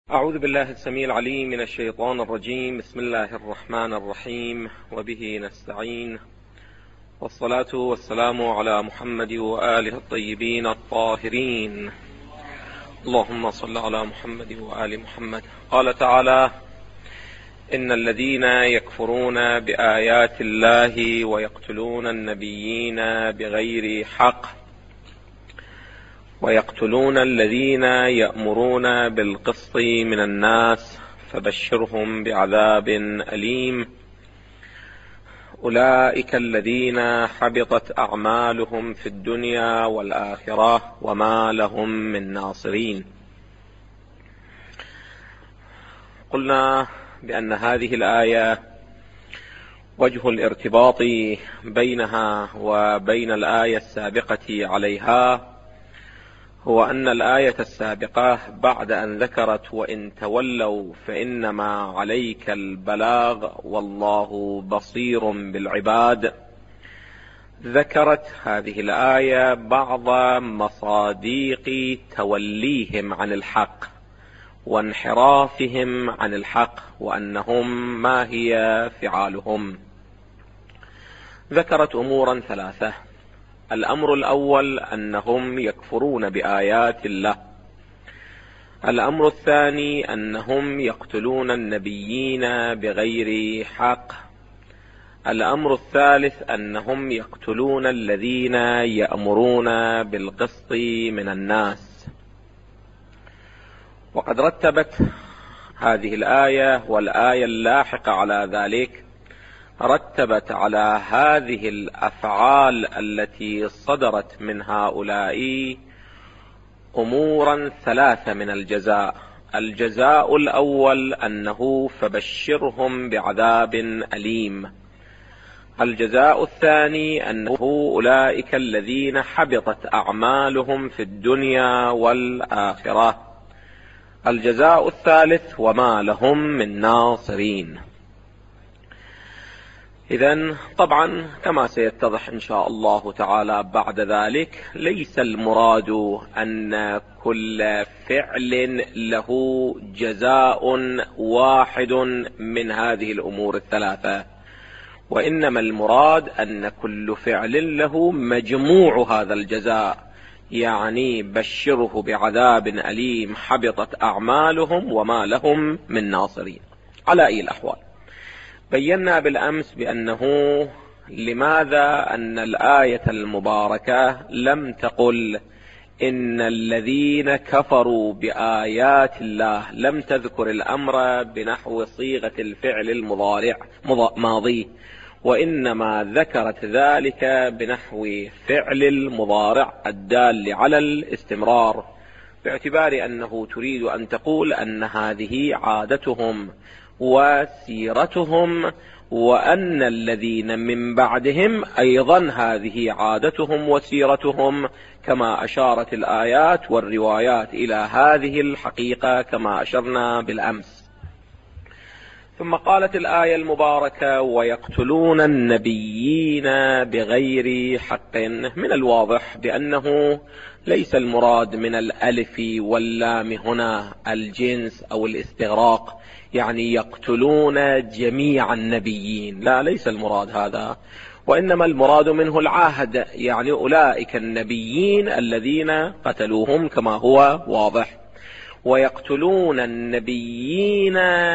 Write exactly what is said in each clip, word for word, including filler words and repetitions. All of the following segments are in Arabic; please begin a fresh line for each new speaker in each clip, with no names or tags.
أعوذ بالله السميع العليم من الشيطان الرجيم. بسم الله الرحمن الرحيم، وبه نستعين، والصلاة والسلام على محمد وآله الطيبين الطاهرين. اللهم صل على محمد وآل محمد. قال تعالى: إن الذين يكفرون بآيات الله ويقتلون النبيين بغير حق ويقتلون الذين يأمرون بالقسط من الناس فبشرهم بعذاب أليم. أولئك الذين حبطت أعمالهم في الدنيا والآخرة وما لهم من ناصرين. قلنا بأن هذه الآية وجه الارتباط بينها وبين الآية السابقة عليها هو أن الآية السابقة بعد أن ذكرت وإن تولوا فإنما عليك البلاغ والله بصير بالعباد، ذكرت هذه الآية بعض مصاديق توليهم عن الحق وانحرافهم عن الحق وأنهم ما هي فعالهم. ذكرت أمورا ثلاثة: الأمر الأول أنهم يكفرون بآيات الله، الأمر الثاني أنهم يقتلون النبيين بغير حق، الأمر الثالث أنهم يقتلون الذين يأمرون بالقسط من الناس. وقد رتبت هذه الآية والآية اللاحقة على ذلك رتبت على هذه الأفعال التي صدرت من هؤلاء أمورا ثلاثة من الجزاء. الجزاء الأول أنه فبشرهم بعذاب أليم. الجزاء الثاني أنه أولئك الذين حبطت أعمالهم في الدنيا والآخرة. الجزاء الثالث وما لهم من ناصرين. إذن طبعا كما سيتضح إن شاء الله تعالى بعد ذلك، ليس المراد أن كل فعل له جزاء واحد من هذه الأمور الثلاثة، وإنما المراد أن كل فعل له مجموع هذا الجزاء، يعني بشره بعذاب أليم حبطت أعمالهم وما لهم من ناصرين. على أي الأحوال، بينا بالأمس بأنه لماذا أن الآية المباركة لم تقل إن الذين كفروا بآيات الله، لم تذكر الأمر بنحو صيغة الفعل المضارع ماضي، وإنما ذكرت ذلك بنحو فعل المضارع الدال على الاستمرار، باعتبار أنه تريد أن تقول أن هذه عادتهم وسيرتهم، وأن الذين من بعدهم أيضا هذه عادتهم وسيرتهم، كما أشارت الآيات والروايات إلى هذه الحقيقة كما أشرنا بالأمس. ثم قالت الآية المباركة: ويقتلون النبيين بغير حق. من الواضح بأنه ليس المراد من الألف واللام هنا الجنس أو الاستغراق، يعني يقتلون جميع النبيين، لا، ليس المراد هذا، وإنما المراد منه العهد، يعني أولئك النبيين الذين قتلوهم كما هو واضح. ويقتلون النبيين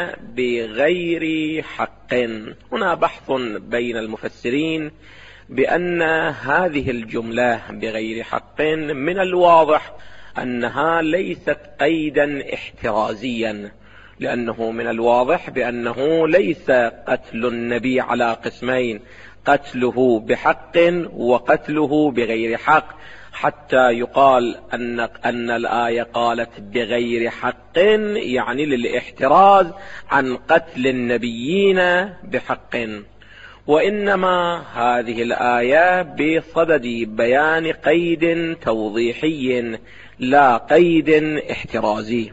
بغير حق. هنا بحث بين المفسرين بأن هذه الجملة بغير حق من الواضح أنها ليست قيدا احترازيا، لأنه من الواضح بأنه ليس قتل النبي على قسمين: قتله بحق وقتله بغير حق، حتى يقال أن, أن الآية قالت بغير حق، يعني للاحتراز عن قتل النبيين بحق. وإنما هذه الآية بصدد بيان قيد توضيحي لا قيد احترازي،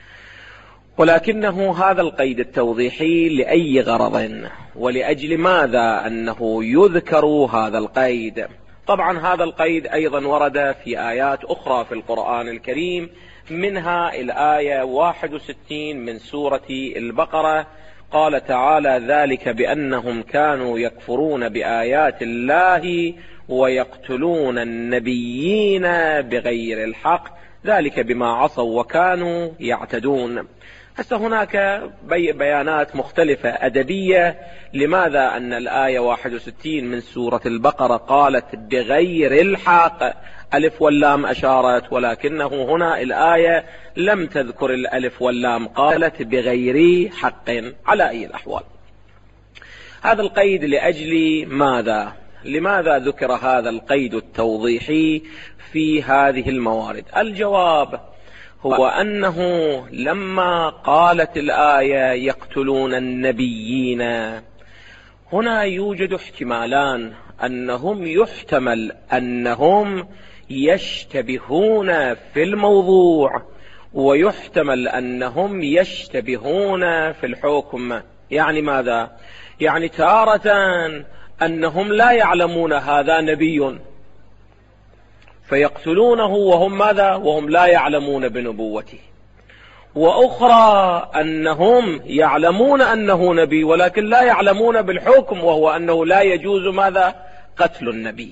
ولكنه هذا القيد التوضيحي لأي غرض ولأجل ماذا أنه يذكر هذا القيد؟ طبعا هذا القيد أيضا ورد في آيات أخرى في القرآن الكريم منها الآية واحد وستين من سورة البقرة، قال تعالى: ذلك بأنهم كانوا يكفرون بآيات الله ويقتلون النبيين بغير الحق ذلك بما عصوا وكانوا يعتدون. هسه هناك بي بيانات مختلفة أدبية لماذا أن الآية واحد وستين من سورة البقرة قالت بغير الحق، ألف واللام أشارت، ولكنه هنا الآية لم تذكر الألف واللام، قالت بغير حق. على أي الأحوال هذا القيد لأجل ماذا؟ لماذا ذكر هذا القيد التوضيحي في هذه الموارد؟ الجواب هو أنه لما قالت الآية يقتلون النبيين، هنا يوجد احتمالان، أنهم يحتمل أنهم يشتبهون في الموضوع، ويحتمل أنهم يشتبهون في الحكم. يعني ماذا؟ يعني تارة أنهم لا يعلمون هذا نبي فيقتلونه وهم ماذا؟ وهم لا يعلمون بنبوته، وأخرى أنهم يعلمون أنه نبي ولكن لا يعلمون بالحكم، وهو أنه لا يجوز ماذا؟ قتل النبي.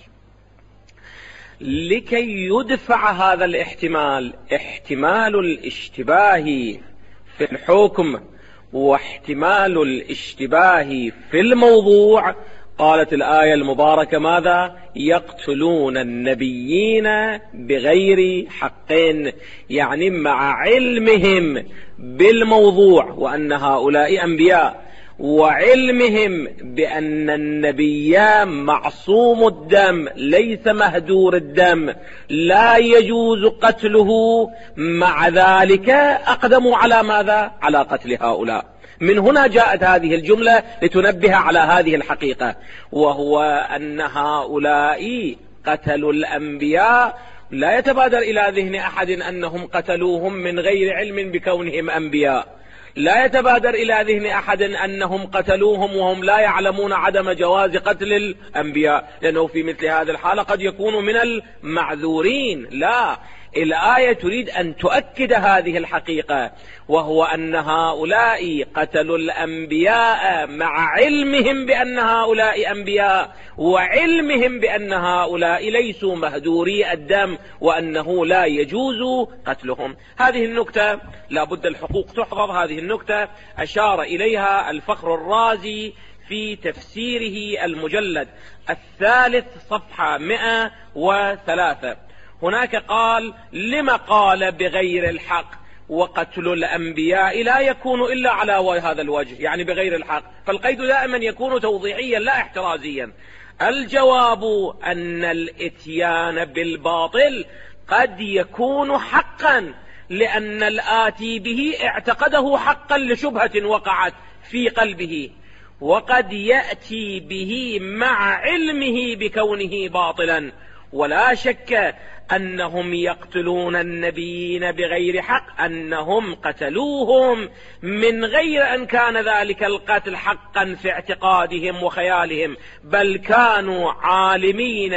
لكي يدفع هذا الاحتمال، احتمال الاشتباه في الحكم واحتمال الاشتباه في الموضوع، قالت الآية المباركة ماذا؟ يقتلون النبيين بغير حق، يعني مع علمهم بالموضوع وأن هؤلاء أنبياء، وعلمهم بأن النبي معصوم الدم ليس مهدور الدم لا يجوز قتله، مع ذلك أقدموا على ماذا؟ على قتل هؤلاء. من هنا جاءت هذه الجملة لتنبه على هذه الحقيقة، وهو أن هؤلاء قتلوا الأنبياء لا يتبادر إلى ذهن أحد أنهم قتلوهم من غير علم بكونهم أنبياء، لا يتبادر إلى ذهن أحد أنهم قتلوهم وهم لا يعلمون عدم جواز قتل الأنبياء، لأنه في مثل هذه الحالة قد يكونوا من المعذورين. لا، الآية تريد أن تؤكد هذه الحقيقة، وهو أن هؤلاء قتلوا الأنبياء مع علمهم بأن هؤلاء أنبياء، وعلمهم بأن هؤلاء ليسوا مهدوري الدم، وأنه لا يجوز قتلهم. هذه النكتة لا بد الحقوق تحفظ. هذه النكتة أشار إليها الفخر الرازي في تفسيره المجلد الثالث صفحة مئة وثلاثة. هناك قال: لما قال بغير الحق؟ وقتل الأنبياء لا يكون إلا على هذا الوجه، يعني بغير الحق، فالقيد دائما يكون توضيحيا لا احترازيا. الجواب أن الإتيان بالباطل قد يكون حقا، لأن الآتي به اعتقده حقا لشبهة وقعت في قلبه، وقد يأتي به مع علمه بكونه باطلا. ولا شك أنهم يقتلون النبيين بغير حق، أنهم قتلوهم من غير أن كان ذلك القتل حقا في اعتقادهم وخيالهم، بل كانوا عالمين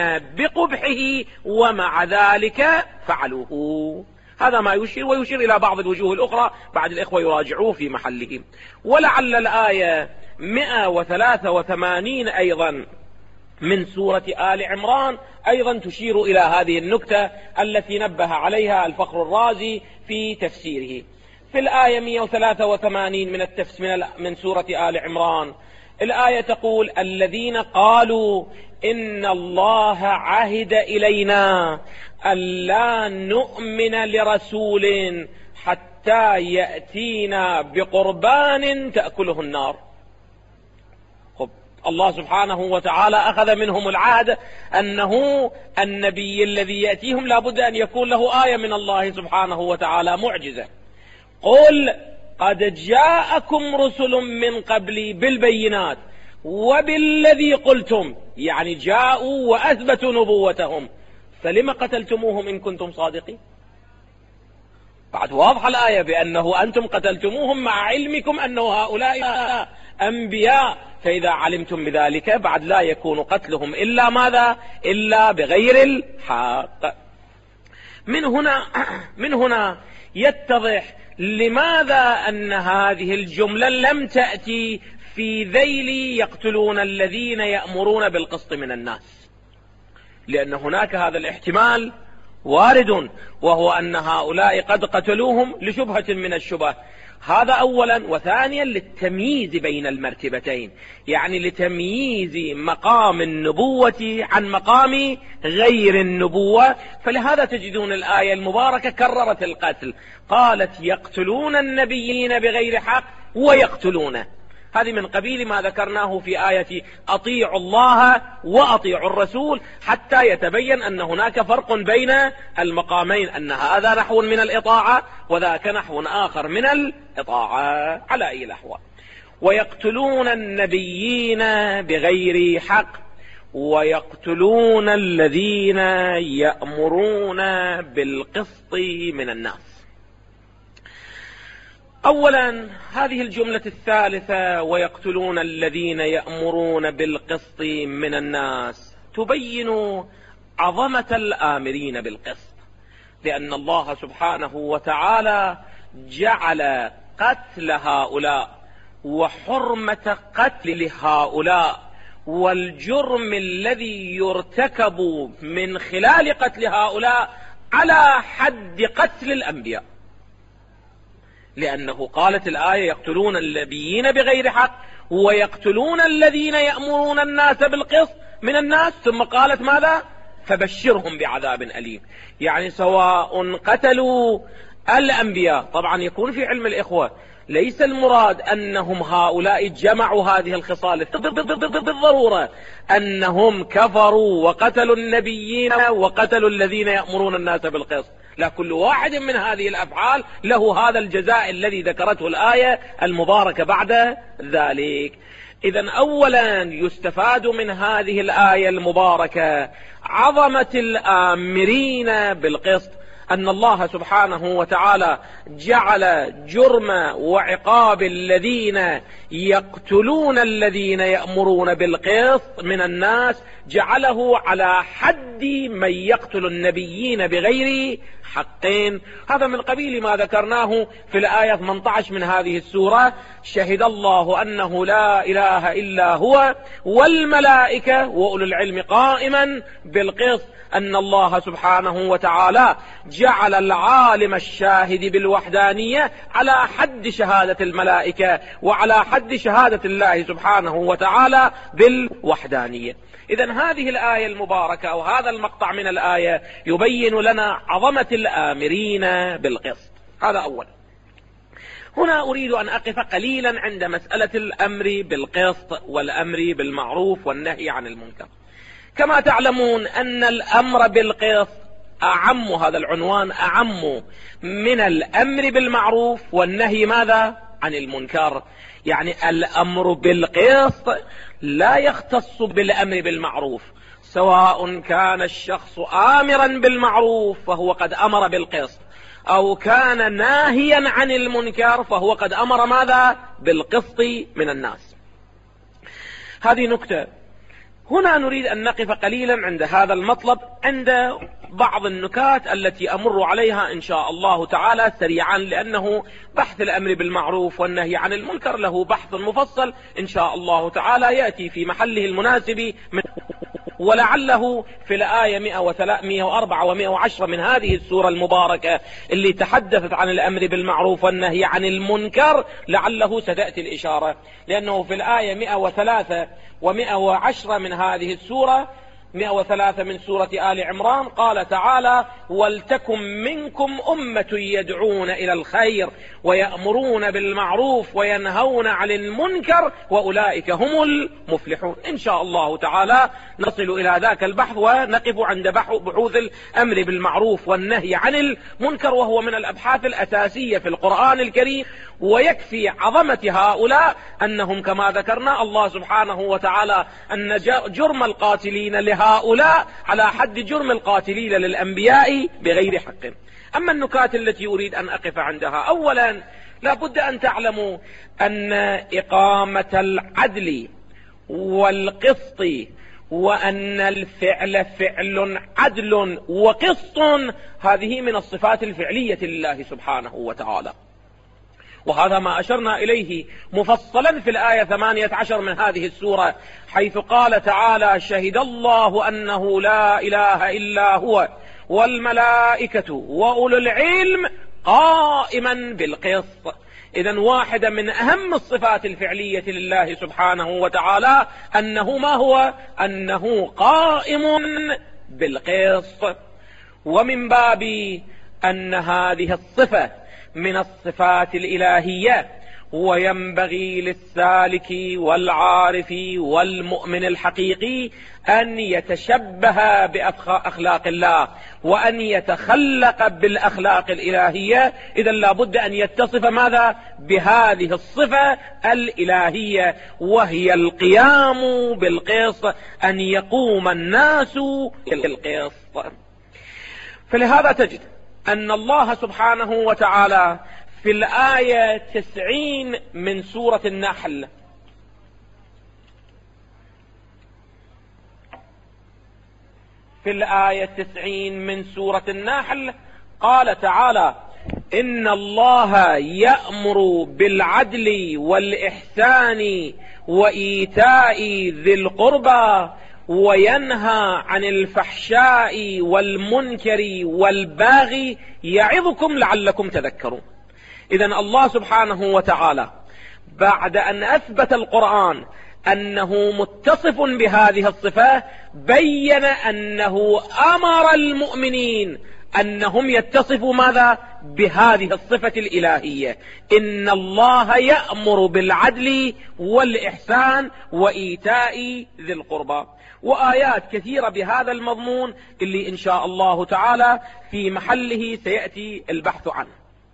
بقبحه ومع ذلك فعلوه. هذا ما يشير، ويشير إلى بعض الوجوه الأخرى بعد الإخوة يراجعوه في محله. ولعل الآية مئة وثلاثة وثمانين أيضا من سورة آل عمران أيضا تشير إلى هذه النكتة التي نبه عليها الفخر الرازي في تفسيره. في الآية مئة وثلاثة وثمانين من, من, من سورة آل عمران الآية تقول: الذين قالوا إن الله عهد إلينا ألا نؤمن لرسول حتى يأتينا بقربان تأكله النار. الله سبحانه وتعالى أخذ منهم العهد أنه النبي الذي يأتيهم لا بد أن يكون له آية من الله سبحانه وتعالى، معجزة. قل قد جاءكم رسل من قبلي بالبينات وبالذي قلتم، يعني جاءوا وأثبتوا نبوتهم، فلما قتلتموهم إن كنتم صادقين؟ بعد واضح الآية بأنه أنتم قتلتموهم مع علمكم أنه هؤلاء أنبياء، فإذا علمتم بذلك بعد لا يكون قتلهم إلا ماذا؟ إلا بغير الحق. من هنا من هنا يتضح لماذا أن هذه الجملة لم تأتي في ذيل يقتلون الذين يأمرون بالقسط من الناس، لأن هناك هذا الاحتمال وارد، وهو أن هؤلاء قد قتلوهم لشبهة من الشبه. هذا أولا. وثانيا للتمييز بين المرتبتين، يعني لتمييز مقام النبوة عن مقام غير النبوة. فلهذا تجدون الآية المباركة كررت القتل، قالت يقتلون النبيين بغير حق ويقتلونه. هذه من قبيل ما ذكرناه في آية أطيعوا الله وأطيعوا الرسول، حتى يتبين أن هناك فرق بين المقامين، أن هذا نحو من الإطاعة وذاك نحو آخر من الإطاعة على أي الأحوال. ويقتلون النبيين بغير حق ويقتلون الذين يأمرون بالقسط من الناس. أولا هذه الجملة الثالثة ويقتلون الذين يأمرون بالقسط من الناس تبين عظمة الآمرين بالقسط، لأن الله سبحانه وتعالى جعل قتل هؤلاء وحرمة قتل هؤلاء والجرم الذي يرتكب من خلال قتل هؤلاء على حد قتل الأنبياء، لأنه قالت الآية يقتلون النبيين بغير حق ويقتلون الذين يأمرون الناس بالقسط من الناس، ثم قالت ماذا؟ فبشرهم بعذاب أليم. يعني سواء قتلوا الأنبياء، طبعا يكون في علم الإخوة ليس المراد أنهم هؤلاء جمعوا هذه الخصال بالضرورة، أنهم كفروا وقتلوا النبيين وقتلوا الذين يأمرون الناس بالقسط، لا، كل واحد من هذه الأفعال له هذا الجزاء الذي ذكرته الآية المباركة بعد ذلك. إذن أولا يستفاد من هذه الآية المباركة عظمة الآمرين بالقسط، أن الله سبحانه وتعالى جعل جرم وعقاب الذين يقتلون الذين يأمرون بالقسط من الناس جعله على حد من يقتل النبيين بغير حقين. هذا من قبيل ما ذكرناه في الآية ثمانية عشر من هذه السورة: شهد الله أنه لا إله إلا هو والملائكة وأولو العلم قائما بالقسط، أن الله سبحانه وتعالى جعل العالم الشاهد بالوحدانية على حد شهادة الملائكة وعلى حد شهادة الله سبحانه وتعالى بالوحدانية. إذن هذه الآية المباركة أو هذا المقطع من الآية يبين لنا عظمة الآمرين بالقسط. هذا أولا. هنا أريد أن أقف قليلا عند مسألة الأمر بالقسط والأمر بالمعروف والنهي عن المنكر. كما تعلمون أن الأمر بالقسط أعم، هذا العنوان أعم من الأمر بالمعروف والنهي ماذا؟ عن المنكر. يعني الأمر بالقسط لا يختص بالأمر بالمعروف، سواء كان الشخص آمرا بالمعروف فهو قد أمر بالقسط، أو كان ناهيا عن المنكر فهو قد أمر ماذا؟ بالقسط من الناس. هذه نكتة. هنا نريد أن نقف قليلا عند هذا المطلب، عند بعض النكات التي أمر عليها إن شاء الله تعالى سريعا، لأنه بحث الأمر بالمعروف والنهي عن المنكر له بحث مفصل إن شاء الله تعالى يأتي في محله المناسب من ولعله في الآية مئة وأربعة ومئة وعشرة من هذه السورة المباركة اللي تحدثت عن الأمر بالمعروف والنهي عن المنكر لعله ستأتي الإشارة، لأنه في الآية مئة وثلاثة ومئة وعشرة من هذه السورة، مئة وثلاثة من سورة آل عمران، قال تعالى: ولتكن منكم أمة يدعون إلى الخير ويأمرون بالمعروف وينهون عن المنكر وأولئك هم المفلحون. إن شاء الله تعالى نصل إلى ذاك البحث ونقف عند بحوث الأمر بالمعروف والنهي عن المنكر، وهو من الأبحاث الأساسية في القرآن الكريم. ويكفي عظمة هؤلاء أنهم كما ذكرنا الله سبحانه وتعالى أن جرم القاتلين لهؤلاء على حد جرم القاتلين للأنبياء بغير حق. أما النكات التي أريد أن أقف عندها: أولا لا بد أن تعلموا أن إقامة العدل والقسط وأن الفعل فعل عدل وقسط، هذه من الصفات الفعلية لله سبحانه وتعالى. وهذا ما أشرنا إليه مفصلا في الآية ثمانية عشر من هذه السورة، حيث قال تعالى: شهد الله أنه لا إله إلا هو والملائكة وأولو العلم قائما بالقسط. إذن واحدة من أهم الصفات الفعلية لله سبحانه وتعالى أنه ما هو؟ أنه قائم بالقسط. ومن باب أن هذه الصفة من الصفات الإلهية، وينبغي للسالك والعارف والمؤمن الحقيقي أن يتشبه بأخلاق الله وأن يتخلق بالأخلاق الإلهية. إذن لابد أن يتصف ماذا؟ بهذه الصفة الإلهية، وهي القيام بالقسط، أن يقوم الناس بالقسط. فلهذا تجد أن الله سبحانه وتعالى في الآية تسعين من سورة النحل في الآية تسعين من سورة النحل قال تعالى: إن الله يأمر بالعدل والإحسان وإيتاء ذي القربى وينهى عن الفحشاء والمنكر والباغي يعظكم لعلكم تذكرون. إذن الله سبحانه وتعالى بعد أن أثبت القرآن أنه متصف بهذه الصفة، بين أنه أمر المؤمنين أنهم يتصفوا ماذا؟ بهذه الصفة الإلهية. إن الله يأمر بالعدل والإحسان وإيتاء ذي القربى، وآيات كثيرة بهذا المضمون اللي إن شاء الله تعالى في محله سيأتي البحث عنه.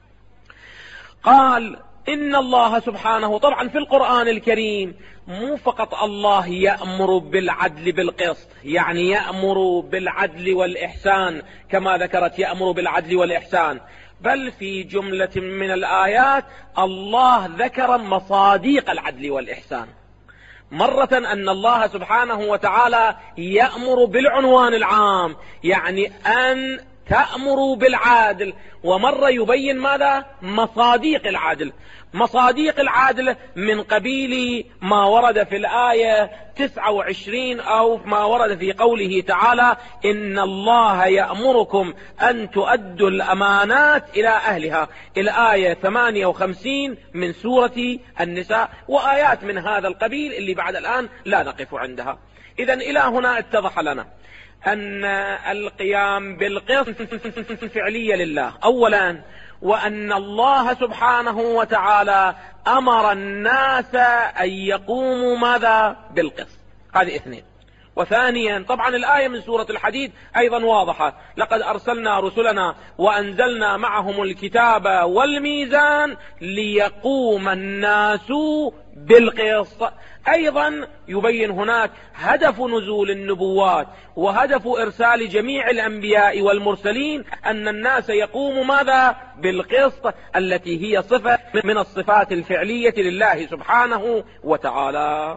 قال إن الله سبحانه، طبعا في القرآن الكريم مو فقط الله يأمر بالعدل بالقسط، يعني يأمر بالعدل والإحسان كما ذكرت يأمر بالعدل والإحسان، بل في جملة من الآيات الله ذكر مصاديق العدل والإحسان. مرة أن الله سبحانه وتعالى يأمر بالعنوان العام، يعني أن تأمر بالعدل، ومرة يبين ماذا؟ مصاديق العدل. مصاديق العدل من قبيل ما ورد في الآية تسعة وعشرين أو ما ورد في قوله تعالى: إن الله يأمركم أن تؤدوا الأمانات إلى أهلها، الآية ثمانية وخمسين من سورة النساء، وآيات من هذا القبيل اللي بعد الآن لا نقف عندها. إذن إلى هنا اتضح لنا أن القيام بالقسط فعلية لله أولا، وأن الله سبحانه وتعالى أمر الناس أن يقوموا ماذا؟ بالقسط. هذه اثنين. وثانيا طبعا الآية من سورة الحديد أيضا واضحة: لقد أرسلنا رسلنا وأنزلنا معهم الكتاب والميزان ليقوم الناس بالقسط. أيضا يبين هناك هدف نزول النبوات وهدف إرسال جميع الأنبياء والمرسلين أن الناس يقوموا ماذا؟ بالقسط، التي هي صفة من الصفات الفعلية لله سبحانه وتعالى.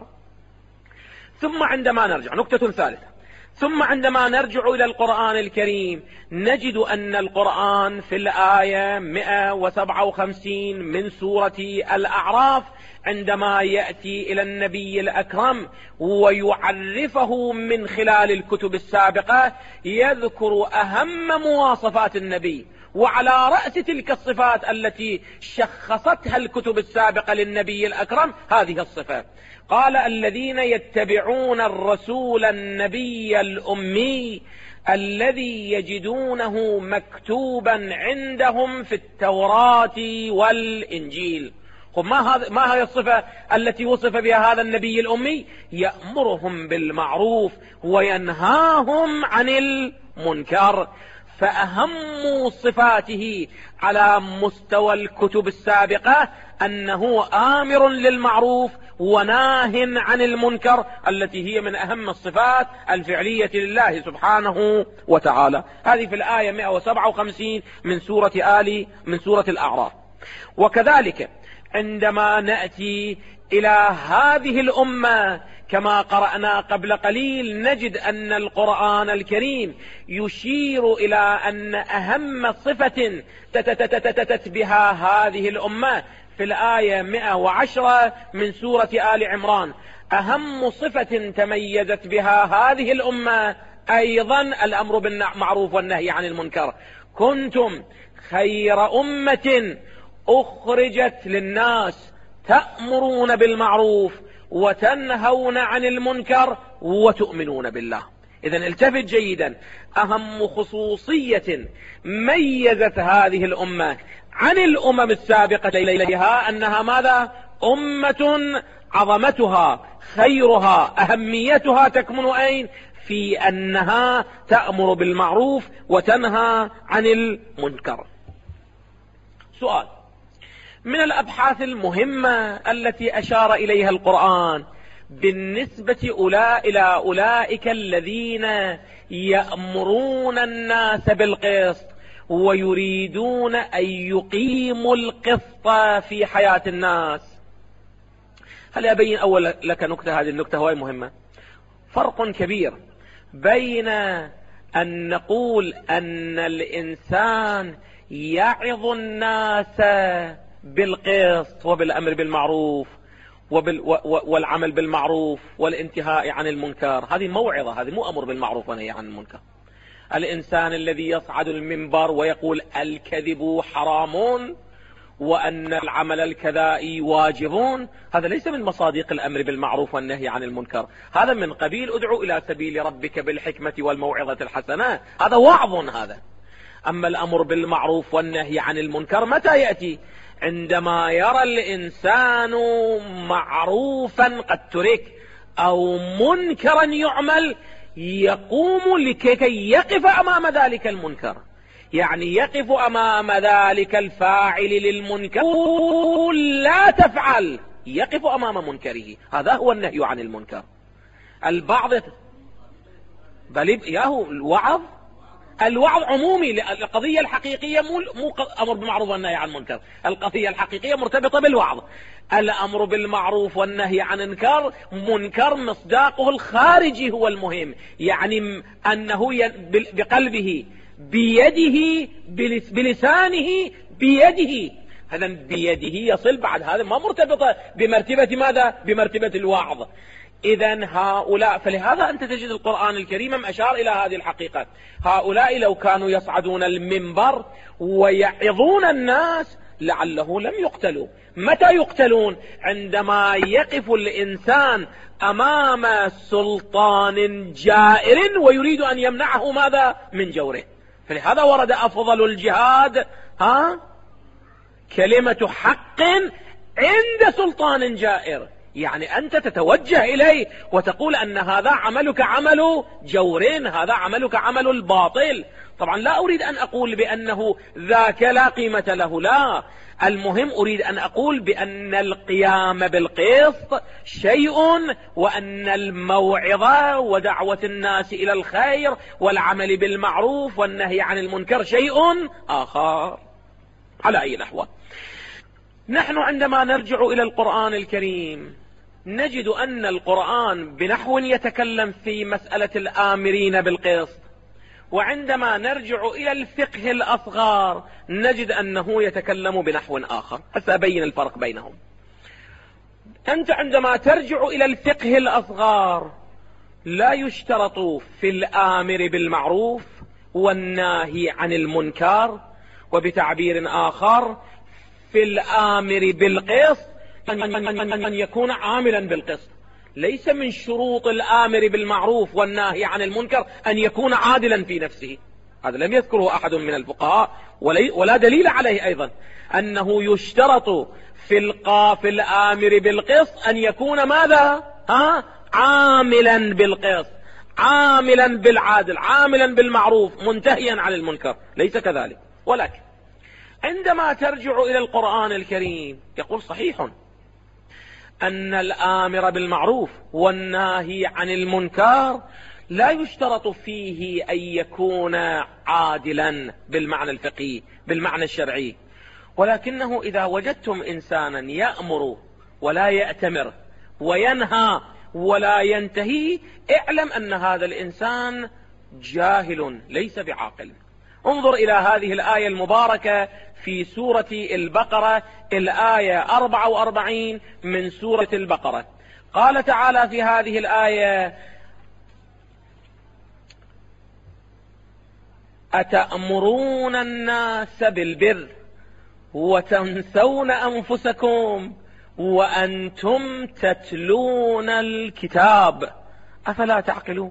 ثم عندما نرجع، نكتة ثالثة، ثم عندما نرجع إلى القرآن الكريم نجد أن القرآن في الآية مئة وسبعة وخمسين من سورة الأعراف عندما يأتي إلى النبي الأكرم ويعرفه من خلال الكتب السابقة يذكر أهم مواصفات النبي، وعلى رأس تلك الصفات التي شخصتها الكتب السابقة للنبي الأكرم هذه الصفة. قال: الذين يتبعون الرسول النبي الأمي الذي يجدونه مكتوبا عندهم في التوراة والإنجيل. ما هذا ما هي الصفة التي وصف بها هذا النبي الأمي؟ يأمرهم بالمعروف وينهاهم عن المنكر. فأهم صفاته على مستوى الكتب السابقة أنه آمر للمعروف وناه عن المنكر، التي هي من أهم الصفات الفعلية لله سبحانه وتعالى. هذه في الآية مئة وسبعة وخمسين من سورة آل من سورة الأعراف. وكذلك
عندما نأتي إلى هذه الأمة كما قرأنا قبل قليل نجد أن القرآن الكريم يشير إلى أن أهم صفة تتتتتت بها هذه الأمة في الآية مئة وعشرة من سورة آل عمران، أهم صفة تميزت بها هذه الأمة أيضا الأمر بالمعروف والنهي عن المنكر. كنتم خير أمة أخرجت للناس تأمرون بالمعروف وتنهون عن المنكر وتؤمنون بالله. إذن التفت جيدا، أهم خصوصية ميزت هذه الأمة عن الأمم السابقة إليها أنها ماذا؟ أمة عظمتها خيرها أهميتها تكمن أين؟ في أنها تأمر بالمعروف وتنهى عن المنكر. سؤال من الأبحاث المهمة التي أشار إليها القرآن بالنسبة إلى أولئك الذين يأمرون الناس بالقسط ويريدون أن يقيموا القسط في حياة الناس. هل أبين أول لك نكتة، هذه النكتة هواي مهمة. فرق كبير بين أن نقول أن الإنسان يعظ الناس بالقسط وبالأمر بالمعروف وبال والعمل بالمعروف والانتهاء عن المنكر، هذه موعظة، هذه مو أمر بالمعروف ونهي عن المنكر. الإنسان الذي يصعد المنبر ويقول الكذب حرام وأن العمل الكذائي واجب، هذا ليس من مصادق الأمر بالمعروف والنهي عن المنكر، هذا من قبيل ادعو إلى سبيل ربك بالحكمة والموعظة الحسنة، هذا وعظ هذا. أما الأمر بالمعروف والنهي عن المنكر متى يأتي؟ عندما يرى الإنسان معروفا قد ترك أو منكرا يعمل يقوم لكي يقف أمام ذلك المنكر، يعني يقف أمام ذلك الفاعل للمنكر لا تفعل، يقف أمام منكره، هذا هو النهي عن المنكر. البعض بل ياهو الوعظ الوعظ عمومي، القضية الحقيقية مو مو أمر بالمعروف والنهي عن المنكر، القضية الحقيقية مرتبطة بالوعظ. الأمر بالمعروف والنهي عن المنكر منكر مصداقه الخارجي هو المهم، يعني أنه بقلبه بيده بلسانه بيده، هذا بيده يصل بعد، هذا ما مرتبطة بمرتبة ماذا؟ بمرتبة الوعظ. إذن هؤلاء، فلهذا أنت تجد القرآن الكريم أشار إلى هذه الحقيقة. هؤلاء لو كانوا يصعدون المنبر ويعظون الناس لعله لم يقتلوا. متى يقتلون؟ عندما يقف الإنسان أمام سلطان جائر ويريد أن يمنعه ماذا؟ من جوره. فلهذا ورد أفضل الجهاد ها كلمة حق عند سلطان جائر، يعني أنت تتوجه إليه وتقول أن هذا عملك عمل جور، هذا عملك عمل الباطل. طبعا لا أريد أن أقول بأنه ذاك لا قيمة له، لا، المهم أريد أن أقول بأن القيام بالقسط شيء، وأن الموعظة ودعوة الناس إلى الخير والعمل بالمعروف والنهي عن المنكر شيء آخر. على أي نحو، نحن عندما نرجع إلى القرآن الكريم نجد أن القرآن بنحو يتكلم في مسألة الآمرين بالقسط، وعندما نرجع إلى الفقه الأصغر نجد أنه يتكلم بنحو آخر. سأبين الفرق بينهم. أنت عندما ترجع إلى الفقه الأصغر لا يشترط في الآمر بالمعروف والناهي عن المنكر، وبتعبير آخر في الآمر بالقسط أن يكون عاملا بالقسط. ليس من شروط الآمر بالمعروف والناهي عن المنكر أن يكون عادلا في نفسه، هذا لم يذكره أحد من الفقهاء ولا دليل عليه أيضا، أنه يشترط في القاف الآمر بالقسط أن يكون ماذا؟ ها؟ عاملا بالقسط، عاملا بالعادل، عاملا بالمعروف، منتهيا عن المنكر، ليس كذلك. ولكن عندما ترجع إلى القرآن الكريم يقول صحيح أن الآمر بالمعروف والناهي عن المنكر لا يشترط فيه أن يكون عادلا بالمعنى الفقهي بالمعنى الشرعي، ولكنه إذا وجدتم إنسانا يأمر ولا يأتمر وينهى ولا ينتهي، اعلم أن هذا الإنسان جاهل ليس بعاقل. انظر إلى هذه الآية المباركة في سورة البقرة، الآية أربعة وأربعين من سورة البقرة. قال تعالى في هذه الآية: أتأمرون الناس بالبر وتنسون أنفسكم وأنتم تتلون الكتاب أفلا تعقلون؟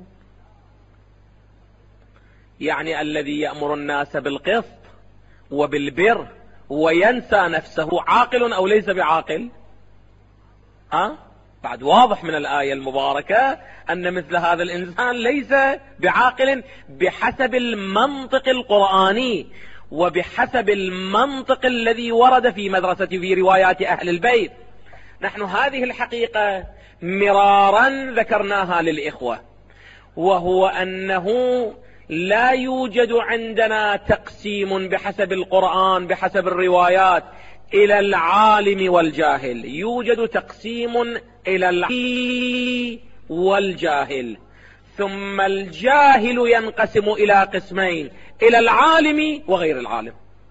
يعني الذي يأمر الناس بالقسط وبالبر وينسى نفسه عاقل أو ليس بعاقل؟ ها؟ بعد واضح من الآية المباركة أن مثل هذا الإنسان ليس بعاقل بحسب المنطق القرآني وبحسب المنطق الذي ورد في مدرسة في روايات أهل البيت. نحن هذه الحقيقة مرارا ذكرناها للإخوة، وهو أنه لا يوجد عندنا تقسيم بحسب القرآن بحسب الروايات إلى العالم والجاهل، يوجد تقسيم إلى العالم والجاهل، ثم الجاهل ينقسم إلى قسمين: إلى العالم وغير العالم.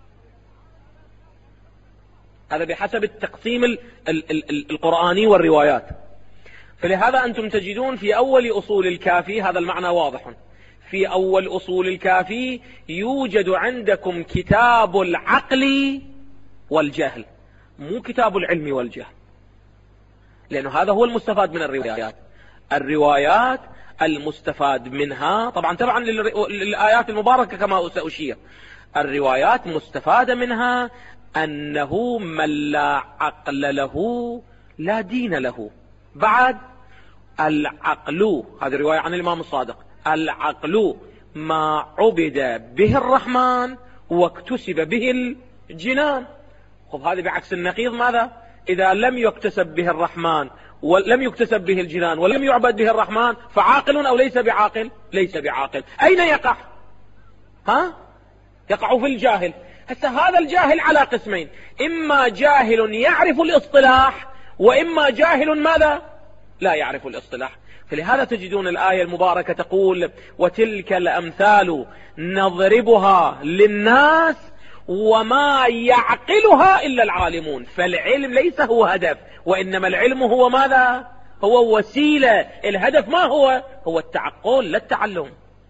هذا بحسب التقسيم ال ال ال القرآني والروايات. فلهذا أنتم تجدون في أول أصول الكافي هذا المعنى واضح. في أول أصول الكافي يوجد عندكم كتاب العقل والجهل، مو كتاب العلم والجهل، لأنه هذا هو المستفاد من الروايات. الروايات المستفاد منها طبعا تبعا للآيات المباركة كما سأشير، الروايات مستفاد منها أنه من لا عقل له لا دين له. بعد العقل، هذه رواية عن الإمام الصادق: العقل ما عبد به الرحمن واكتسب به الجنان. خب هذه بعكس النقيض ماذا؟ إذا لم يكتسب به الرحمن ولم يكتسب به الجنان ولم يعبد به الرحمن فعاقل أو ليس بعاقل؟ ليس بعاقل. أين يقع؟ ها؟ يقع في الجاهل. هسه هذا الجاهل على قسمين: إما جاهل يعرف الاصطلاح، وإما جاهل ماذا؟ لا يعرف الاصطلاح. فلهذا تجدون الآية المباركة تقول: وتلك الأمثال نضربها للناس وما يعقلها إلا العالمون. فالعلم ليس هو هدف، وإنما العلم هو ماذا؟ هو وسيلة. الهدف ما هو؟ هو التعقل لا التعلم.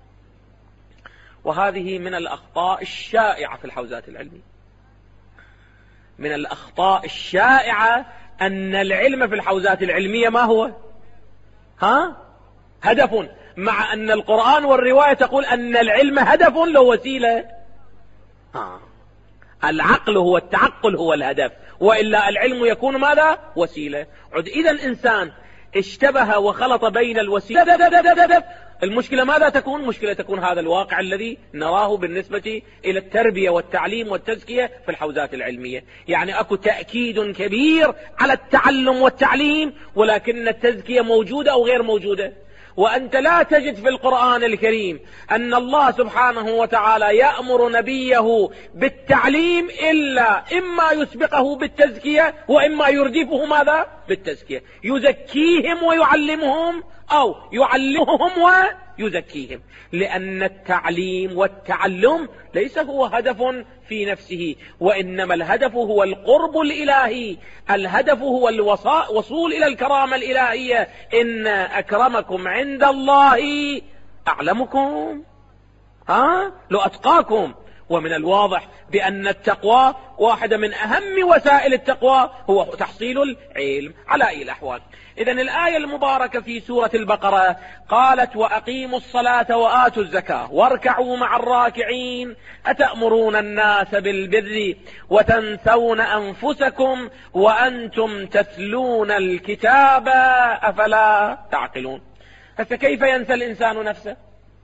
وهذه من الأخطاء الشائعة في الحوزات العلمية. من الأخطاء الشائعة أن العلم في الحوزات العلمية ما هو؟ ها؟ هدف، مع أن القرآن والرواية تقول أن العلم هدف لو وسيلة. آه. العقل هو التعقل هو الهدف، وإلا العلم يكون ماذا؟ وسيلة. عد إذا الإنسان اشتبه وخلط بين الوسيلة، المشكلة ماذا تكون؟ مشكلة تكون هذا الواقع الذي نراه بالنسبة إلى التربية والتعليم والتزكية في الحوزات العلمية. يعني أكو تأكيد كبير على التعلم والتعليم، ولكن التزكية موجودة أو غير موجودة. وأنت لا تجد في القرآن الكريم أن الله سبحانه وتعالى يأمر نبيه بالتعليم إلا إما يسبقه بالتزكية وإما يردفه ماذا؟ بالتزكية. يزكيهم ويعلمهم أو يعلمهم ويزكيهم، لأن التعليم والتعلم ليس هو هدف في نفسه، وإنما الهدف هو القرب الإلهي، الهدف هو الوصول إلى الكرامة الإلهية. إن أكرمكم عند الله أعلمكم، ها؟ لو أتقاكم. ومن الواضح بأن التقوى واحدة من أهم وسائل التقوى هو تحصيل العلم على أي الأحوال. إذن الآية المباركة في سورة البقرة قالت: وأقيموا الصلاة وآتوا الزكاة واركعوا مع الراكعين أتأمرون الناس بالبر وتنسون أنفسكم وأنتم تتلون الكتاب أفلا تعقلون. فكيف ينسى الإنسان نفسه؟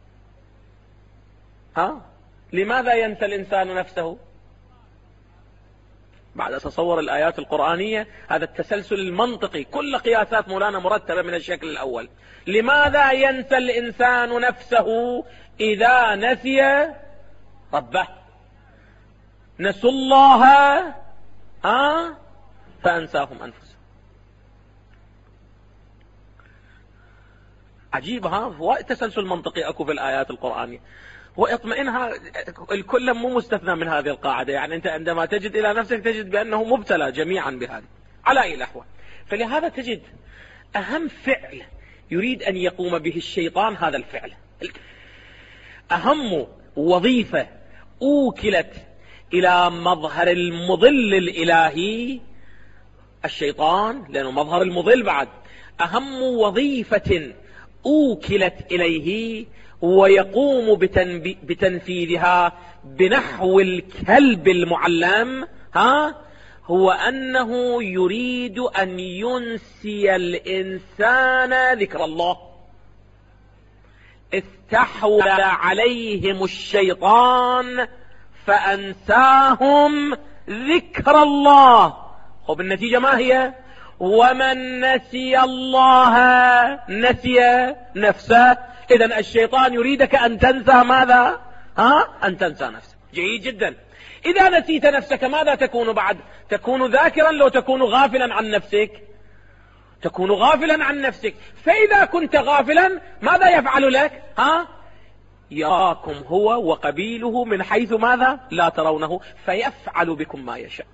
ها؟ لماذا ينسى الإنسان نفسه؟ بعد تصور الآيات القرآنية هذا التسلسل المنطقي، كل قياسات مولانا مرتبة من الشكل الأول. لماذا ينسى الإنسان نفسه إذا نسي ربه؟ نسوا الله آه فأنساهم أنفسهم. عجيب، ها وايد تسلسل منطقي أكو في الآيات القرآنية، واطمئنها الكل مو مستثنى من هذه القاعدة. يعني أنت عندما تجد إلى نفسك تجد بأنه مبتلى جميعا بهذا على أي الأحوال. فلهذا تجد أهم فعل يريد أن يقوم به الشيطان هذا الفعل، أهم وظيفة أوكلت إلى مظهر المضل الإلهي الشيطان، لأنه مظهر المضل بعد، أهم وظيفة أوكلت إليه ويقوم بتنفيذها بنحو الكلب المعلم، ها هو أنه يريد أن ينسي الإنسان ذكر الله. استحوذ عليهم الشيطان فأنساهم ذكر الله. خب النتيجة ما هي؟ ومن نسي الله نسي نفسه. إذن الشيطان يريدك أن تنسى ماذا؟ ها؟ أن تنسى نفسك. جيد جدا. إذا نسيت نفسك ماذا تكون بعد؟ تكون ذاكرا لو تكون غافلا عن نفسك؟ تكون غافلا عن نفسك. فإذا كنت غافلا ماذا يفعل لك؟ ها؟ يراكم هو وقبيله من حيث ماذا؟ لا ترونه، فيفعل بكم ما يشاء.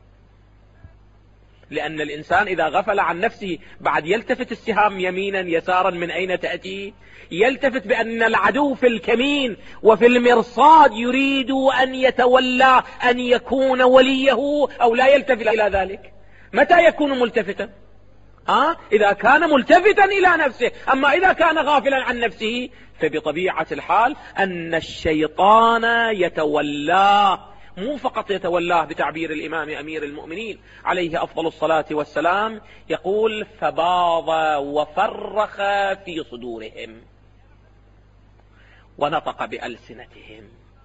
لأن الإنسان إذا غفل عن نفسه بعد يلتفت السهام يمينا يسارا من أين تأتي، يلتفت بأن العدو في الكمين وفي المرصاد يريد أن يتولى أن يكون وليه، أو لا يلتفت إلى ذلك. متى يكون ملتفتا؟ ها؟ إذا كان ملتفتا إلى نفسه. أما إذا كان غافلا عن نفسه فبطبيعة الحال أن الشيطان يتولاه، مو فقط يتولاه، بتعبير الإمام أمير المؤمنين عليه أفضل الصلاة والسلام يقول: فباض وفرخ في صدورهم ونطق بألسنتهم.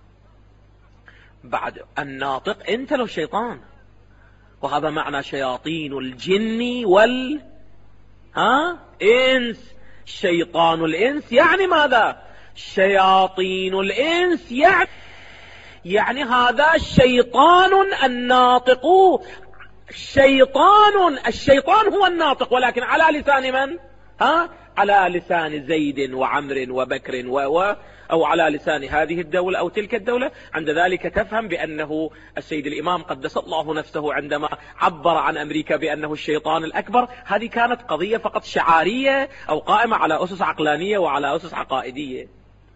بعد الناطق أنت لو الشيطان، وهذا معنى شياطين الجن وال ها إنس. شيطان الإنس يعني ماذا؟ شياطين الإنس يعني يعني هذا الشيطان الناطق. شيطان الشيطان هو الناطق، ولكن على لسان من؟ ها؟ على لسان زيد وعمر وبكر و... و... أو على لسان هذه الدولة أو تلك الدولة. عند ذلك تفهم بأنه السيد الإمام قدس الله نفسه عندما عبر عن أمريكا بأنه الشيطان الأكبر، هذه كانت قضية فقط شعارية أو قائمة على أسس عقلانية وعلى أسس عقائدية.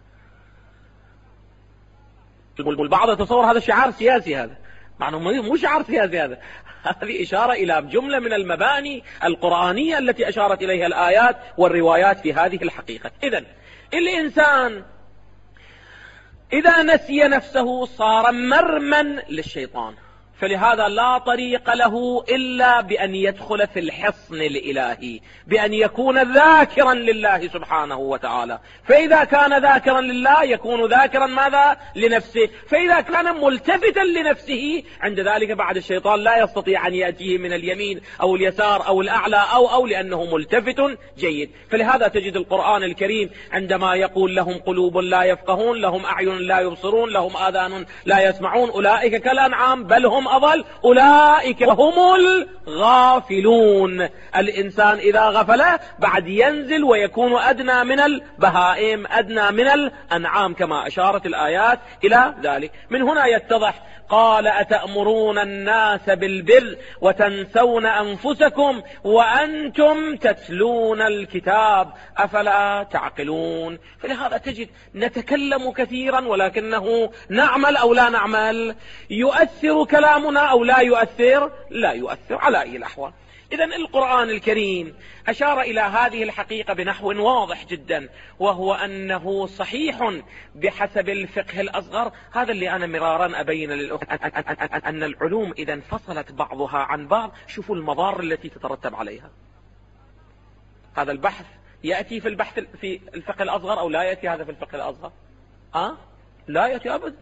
البعض يتصور هذا شعار سياسي، هذا معنى مو شعار سياسي، هذا هذه إشارة إلى جملة من المباني القرآنية التي أشارت إليها الآيات والروايات في هذه الحقيقة. إذن الإنسان إذا نسي نفسه صار مرما للشيطان، فلهذا لا طريق له إلا بأن يدخل في الحصن الإلهي، بأن يكون ذاكرا لله سبحانه وتعالى. فإذا كان ذاكرا لله يكون ذاكرا ماذا؟ لنفسه. فإذا كان ملتفتا لنفسه عند ذلك بعد الشيطان لا يستطيع أن يأتيه من اليمين أو اليسار أو الأعلى أو أو لأنه ملتفت جيد. فلهذا تجد القرآن الكريم عندما يقول: لهم قلوب لا يفقهون، لهم أعين لا يبصرون، لهم آذان لا يسمعون، أولئك كالأنعام بل هم أضل، أولئك هم الغافلون. الإنسان إذا غفل بعد ينزل ويكون أدنى من البهائم، أدنى من الأنعام، كما أشارت الآيات إلى ذلك. من هنا يتضح: قال: أتأمرون الناس بالبر وتنسون أنفسكم وأنتم تتلون الكتاب أفلا تعقلون. فلهذا تجد نتكلم كثيرا ولكنه نعمل أو لا نعمل. يؤثر كلامنا أو لا يؤثر؟ لا يؤثر على أي الأحوال. إذن القرآن الكريم أشار إلى هذه الحقيقة بنحو واضح جدا، وهو أنه صحيح بحسب الفقه الأصغر. هذا اللي أنا مرارا أبين للأخوة أن العلوم إذا انفصلت بعضها عن بعض شوفوا المضار التي تترتب عليها. هذا البحث يأتي في البحث في الفقه الأصغر أو لا يأتي هذا في الفقه الأصغر؟ أه؟ لا يأتي أبدا.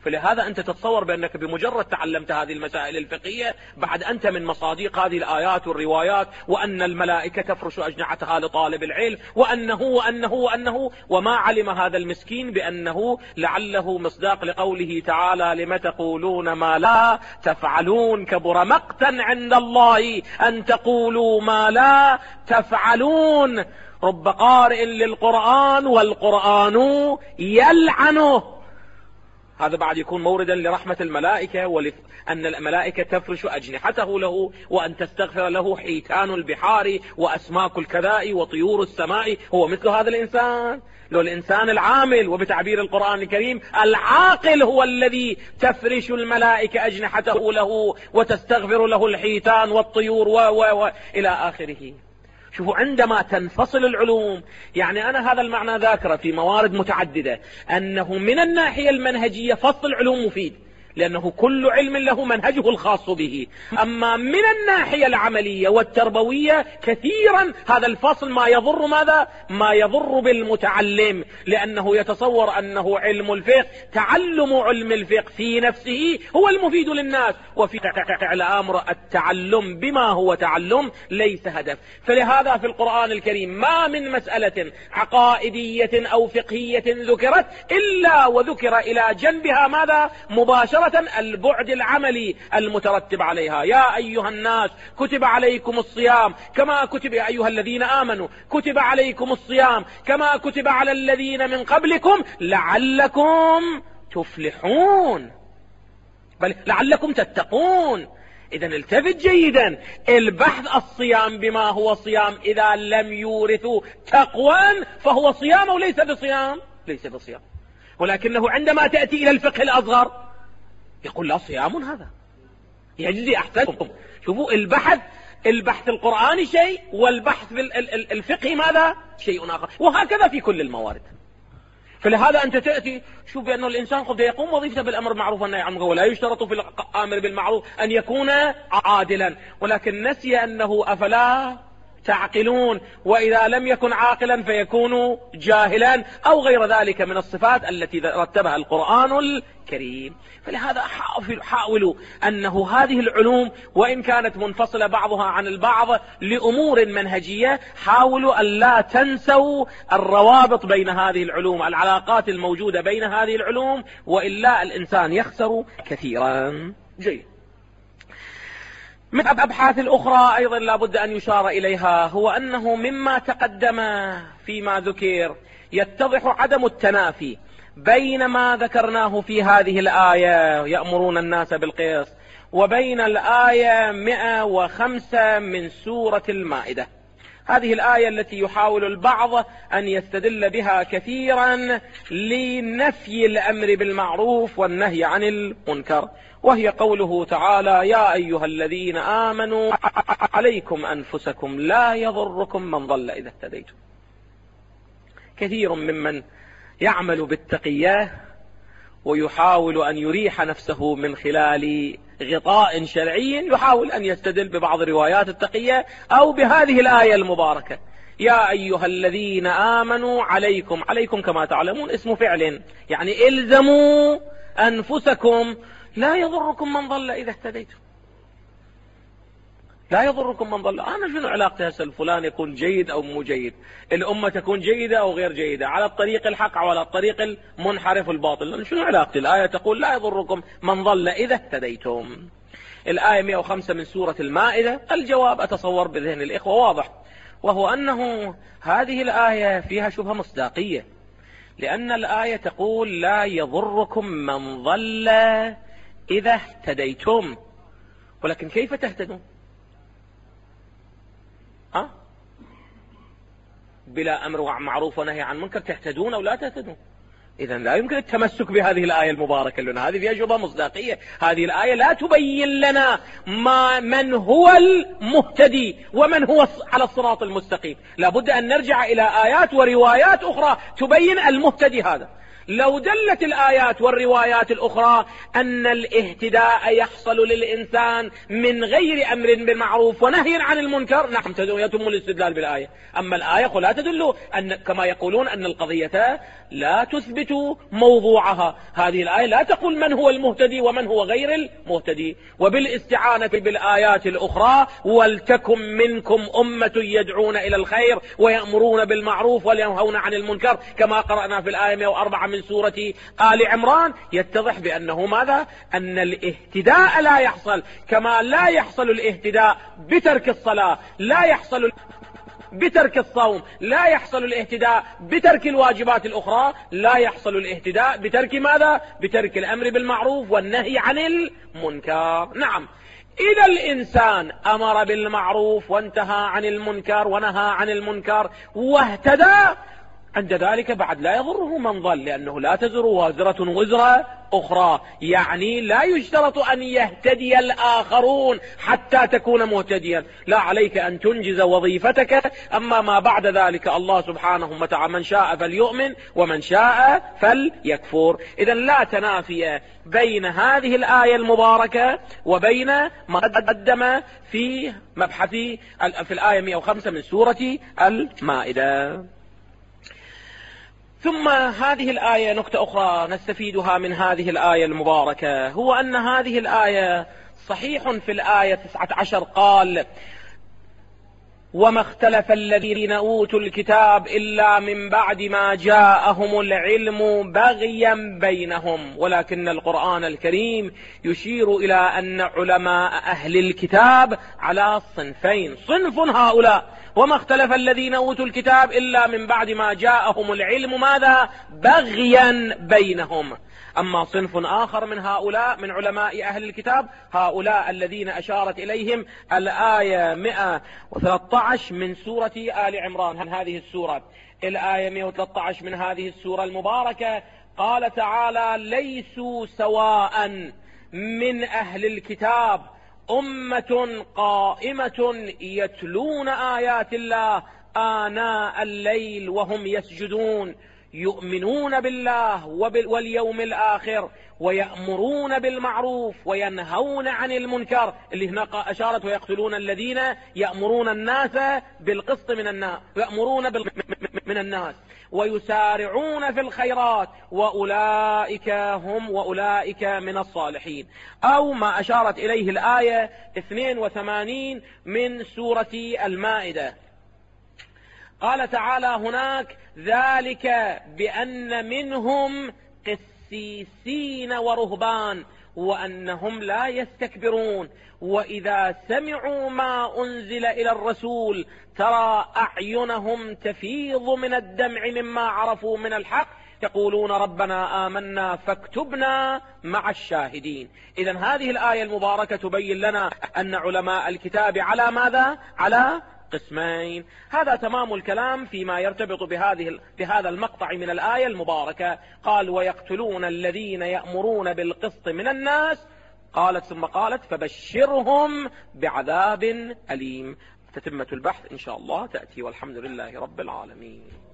فلهذا أنت تتصور بأنك بمجرد تعلمت هذه المسائل الفقهية بعد أنت من مصادق هذه الآيات والروايات، وأن الملائكة تفرش أجنحتها لطالب العلم، وأنه وأنه وأنه وما علم هذا المسكين بأنه لعله مصداق لقوله تعالى: لم تقولون ما لا تفعلون كبر مقتا عند الله أن تقولوا ما لا تفعلون. رب قارئ للقرآن والقرآن يلعنه. هذا بعد يكون موردا لرحمة الملائكة، وأن الملائكة تفرش أجنحته له، وأن تستغفر له حيتان البحار وأسماك الكذاء وطيور السماء. هو مثل هذا الإنسان، لو الإنسان العامل، وبتعبير القرآن الكريم العاقل، هو الذي تفرش الملائكة أجنحته له وتستغفر له الحيتان والطيور و و و إلى آخره. شوفوا، عندما تنفصل العلوم، يعني أنا هذا المعنى ذاكره في موارد متعددة، أنه من الناحية المنهجية فصل العلوم مفيد، لأنه كل علم له منهجه الخاص به. أما من الناحية العملية والتربوية كثيرا هذا الفصل ما يضر ماذا؟ ما يضر بالمتعلم، لأنه يتصور أنه علم الفقه، تعلم علم الفقه في نفسه هو المفيد للناس، وفي الأمر التعلم بما هو تعلم ليس هدف. فلهذا في القرآن الكريم ما من مسألة عقائدية أو فقهية ذكرت إلا وذكر إلى جنبها ماذا؟ مباشرة البعد العملي المترتب عليها. يا أيها الناس كتب عليكم الصيام كما كتب، يا أيها الذين آمنوا كتب عليكم الصيام كما كتب على الذين من قبلكم لعلكم تفلحون، بل لعلكم تتقون. إذا التفت جيدا، البحث الصيام بما هو صيام إذا لم يورثوا تقوى فهو صيام أو ليس بصيام؟ ليس بصيام. ولكنه عندما تأتي إلى الفقه الأصغر يقول لا، صيام هذا يجزي أحسنكم. شوفوا، البحث البحث القرآني شيء، والبحث الفقهي ماذا؟ شيء آخر، وهكذا في كل الموارد. فلهذا أنت تأتي شوف بأنه الإنسان قد يقوم وظيفته بالأمر بالمعروف والنهي عن المنكر، ولا يشترط في الأمر بالمعروف أن يكون عادلا، ولكن نسي أنه أفلا تعقلون، وإذا لم يكن عاقلا فيكون جاهلا أو غير ذلك من الصفات التي رتبها القرآن الكريم. فلهذا حاولوا أنه هذه العلوم وإن كانت منفصلة بعضها عن البعض لأمور منهجية، حاولوا أن لا تنسوا الروابط بين هذه العلوم، العلاقات الموجودة بين هذه العلوم، وإلا الإنسان يخسر كثيرا. جيد. من الأبحاث الأخرى أيضا لا بد أن يشار إليها، هو أنه مما تقدم فيما ذكر يتضح عدم التنافي بين ما ذكرناه في هذه الآية يأمرون الناس بالقسط وبين الآية مئة وخمسة من سورة المائدة. هذه الآية التي يحاول البعض أن يستدل بها كثيرا لنفي الأمر بالمعروف والنهي عن المنكر، وهي قوله تعالى: يا أيها الذين آمنوا عليكم أنفسكم لا يضركم من ضل إذا اهتديتم. كثير ممن يعمل بالتقية ويحاول أن يريح نفسه من خلال غطاء شرعي يحاول أن يستدل ببعض روايات التقية أو بهذه الآية المباركة: يا أيها الذين آمنوا عليكم. عليكم كما تعلمون اسم فعل، يعني إلزموا أنفسكم لا يضركم من ضل إذا اهتديتم. لا يضركم من ضل. أنا شنو علاقتي هسه الفلان يكون جيد أو مو جيد، الأمة تكون جيدة أو غير جيدة، على الطريق الحق أو على الطريق المنحرف الباطل، شنو علاقتي؟ الآية تقول لا يضركم من ضل إذا اهتديتم. الآية مئة وخمسة من سورة المائدة، الجواب أتصور بذهن الإخوة واضح، وهو أنه هذه الآية فيها شبهة مصداقية، لأن الآية تقول لا يضركم من ضل إذا اهتديتم، ولكن كيف تهتدون؟ ها؟ بلا أمر معروف ونهي عن منكر تهتدون أو لا تهتدون؟ إذن لا يمكن التمسك بهذه الآية المباركة، لأن هذه فيها شبهة مصداقية. هذه الآية لا تبين لنا ما من هو المهتدي ومن هو على الصراط المستقيم، لابد أن نرجع إلى آيات وروايات أخرى تبين المهتدي هذا. لو دلت الآيات والروايات الأخرى أن الاهتداء يحصل للإنسان من غير أمر بالمعروف ونهي عن المنكر، نعم يتم الاستدلال بالآية. أما الآية لا تدل أن كما يقولون أن القضية لا تثبت يثبت موضوعها. هذه الآية لا تقول من هو المهتدي ومن هو غير المهتدي. وبالاستعانة بالآيات الأخرى ولتكن منكم أمة يدعون إلى الخير ويأمرون بالمعروف وينهون عن المنكر كما قرأنا في الآية مئة وأربعة من سورة آل عمران، يتضح بأنه ماذا؟ أن الاهتداء لا يحصل كما لا يحصل الاهتداء بترك الصلاة، لا يحصل بترك الصوم، لا يحصل الاهتداء بترك الواجبات الأخرى، لا يحصل الاهتداء بترك ماذا؟ بترك الأمر بالمعروف والنهي عن المنكر. نعم، إذا الإنسان أمر بالمعروف وانتهى عن المنكر ونهى عن المنكر واهتدى، عند ذلك بعد لا يضره من ضل، لأنه لا تزر وازرة وزر أخرى. يعني لا يشترط أن يهتدي الآخرون حتى تكون مهتديا، لا، عليك أن تنجز وظيفتك. أما ما بعد ذلك الله سبحانه وتعالى من شاء فليؤمن ومن شاء فليكفر. إذا لا تنافي بين هذه الآية المباركة وبين ما قدم في مبحث في الآية مئة وخمسة من سورة المائدة. ثم هذه الآية نقطة أخرى نستفيدها من هذه الآية المباركة، هو أن هذه الآية صحيح في الآية تسعة عشر قال: وما اختلف الذين أوتوا الكتاب إلا من بعد ما جاءهم العلم بغيا بينهم. ولكن القرآن الكريم يشير إلى أن علماء أهل الكتاب على صنفين: صنف هؤلاء وما اختلف الذين أوتوا الكتاب إلا من بعد ما جاءهم العلم ماذا؟ بغيا بينهم. أما صنف آخر من هؤلاء من علماء أهل الكتاب، هؤلاء الذين أشارت إليهم الآية مئة وثلاثة عشر من سورة آل عمران، هذه السورة الآية مئة وثلاثة عشر من هذه السورة المباركة، قال تعالى: ليسوا سواء من أهل الكتاب أمة قائمة يتلون آيات الله آناء الليل وهم يسجدون يؤمنون بالله واليوم الآخر ويأمرون بالمعروف وينهون عن المنكر، اللي هنا أشارت ويقتلون الذين يأمرون الناس بالقسط من الناس يأمرون من الناس ويسارعون في الخيرات وأولئك هم وأولئك من الصالحين. أو ما أشارت إليه الآية اثنين وثمانين من سورة المائدة، قال تعالى هناك: ذلك بأن منهم قسيسين ورهبان وأنهم لا يستكبرون وإذا سمعوا ما أنزل إلى الرسول ترى أعينهم تفيض من الدمع مما عرفوا من الحق يقولون ربنا آمنا فاكتبنا مع الشاهدين. إذن هذه الآية المباركة تبين لنا أن علماء الكتاب على ماذا؟ على قسمين. هذا تمام الكلام فيما يرتبط بهذه بهذا المقطع من الآية المباركة. قال: ويقتلون الذين يأمرون بالقسط من الناس، قالت ثم قالت: فبشرهم بعذاب أليم. تتمة البحث إن شاء الله تأتي، والحمد لله رب العالمين.